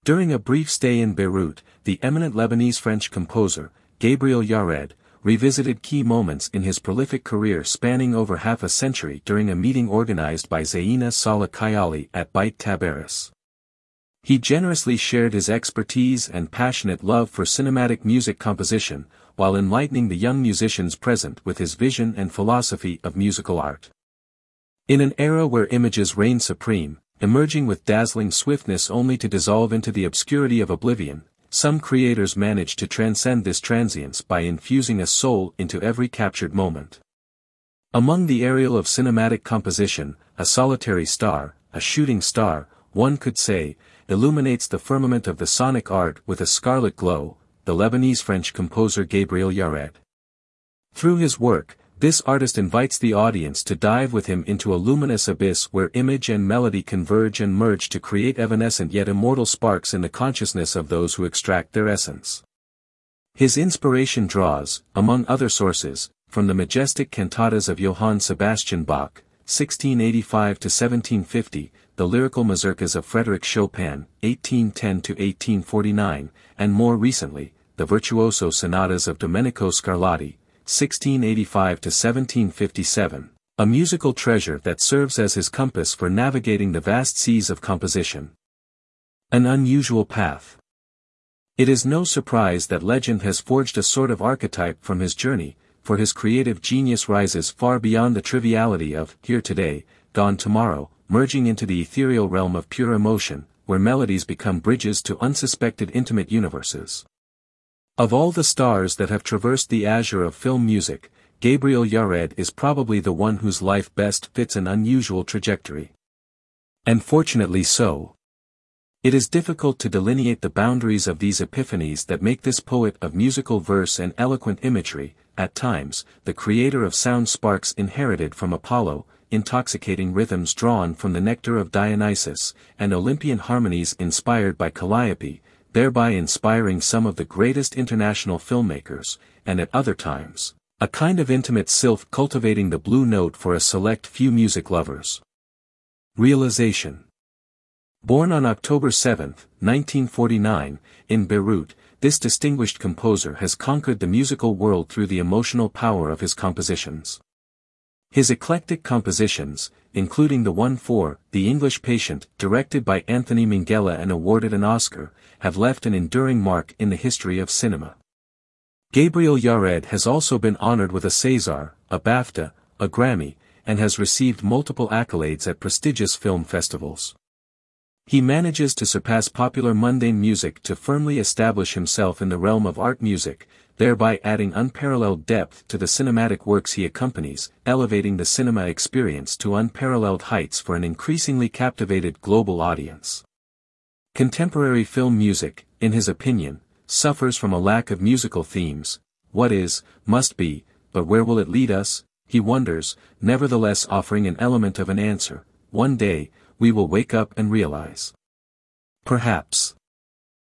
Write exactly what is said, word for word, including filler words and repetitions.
During a brief stay in Beirut, the eminent Lebanese-French composer, Gabriel Yared, revisited key moments in his prolific career spanning over half a century during a meeting organized by Zeyna Saleh Kayali at Beit Tabaris. He generously shared his expertise and passionate love for cinematic music composition, while enlightening the young musicians present with his vision and philosophy of musical art. In an era where images reign supreme, emerging with dazzling swiftness only to dissolve into the obscurity of oblivion, some creators manage to transcend this transience by infusing a soul into every captured moment. Among the aerial of cinematic composition, a solitary star, a shooting star, one could say, illuminates the firmament of the sonic art with a scarlet glow, the Lebanese-French composer Gabriel Yared. Through his work, this artist invites the audience to dive with him into a luminous abyss where image and melody converge and merge to create evanescent yet immortal sparks in the consciousness of those who extract their essence. His inspiration draws, among other sources, from the majestic cantatas of Johann Sebastian Bach, sixteen eighty-five to seventeen fifty, the lyrical mazurkas of Frédéric Chopin, eighteen ten to eighteen forty-nine, and more recently, the virtuoso sonatas of Domenico Scarlatti, sixteen eighty-five to seventeen fifty-seven, a musical treasure that serves as his compass for navigating the vast seas of composition. An unusual path. It is no surprise that legend has forged a sort of archetype from his journey, for his creative genius rises far beyond the triviality of here today, gone tomorrow, merging into the ethereal realm of pure emotion, where melodies become bridges to unsuspected intimate universes. Of all the stars that have traversed the azure of film music, Gabriel Yared is probably the one whose life best fits an unusual trajectory. And fortunately so. It is difficult to delineate the boundaries of these epiphanies that make this poet of musical verse and eloquent imagery, at times, the creator of sound sparks inherited from Apollo, intoxicating rhythms drawn from the nectar of Dionysus, and Olympian harmonies inspired by Calliope, thereby inspiring some of the greatest international filmmakers, and at other times, a kind of intimate sylph cultivating the blue note for a select few music lovers. Realization. Born on October seventh, nineteen forty-nine, in Beirut, this distinguished composer has conquered the musical world through the emotional power of his compositions. His eclectic compositions, including the one for The English Patient, directed by Anthony Minghella and awarded an Oscar, have left an enduring mark in the history of cinema. Gabriel Yared has also been honored with a César, a BAFTA, a Grammy, and has received multiple accolades at prestigious film festivals. He manages to surpass popular mundane music to firmly establish himself in the realm of art music, thereby adding unparalleled depth to the cinematic works he accompanies, elevating the cinema experience to unparalleled heights for an increasingly captivated global audience. Contemporary film music, in his opinion, suffers from a lack of musical themes. What is, must be, but where will it lead us? He wonders, nevertheless offering an element of an answer. One day, we will wake up and realize. Perhaps.